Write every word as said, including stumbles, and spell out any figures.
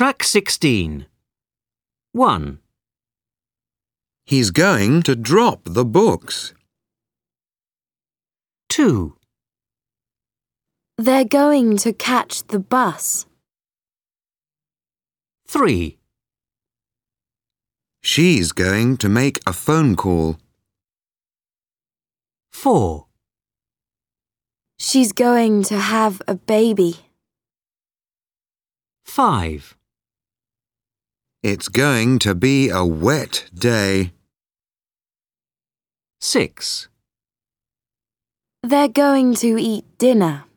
Track sixteen. one. He's going to drop the books. two. They're going to catch the bus. three. She's going to make a phone call. four. She's going to have a baby. five. It's going to be a wet day. six. They're going to eat dinner.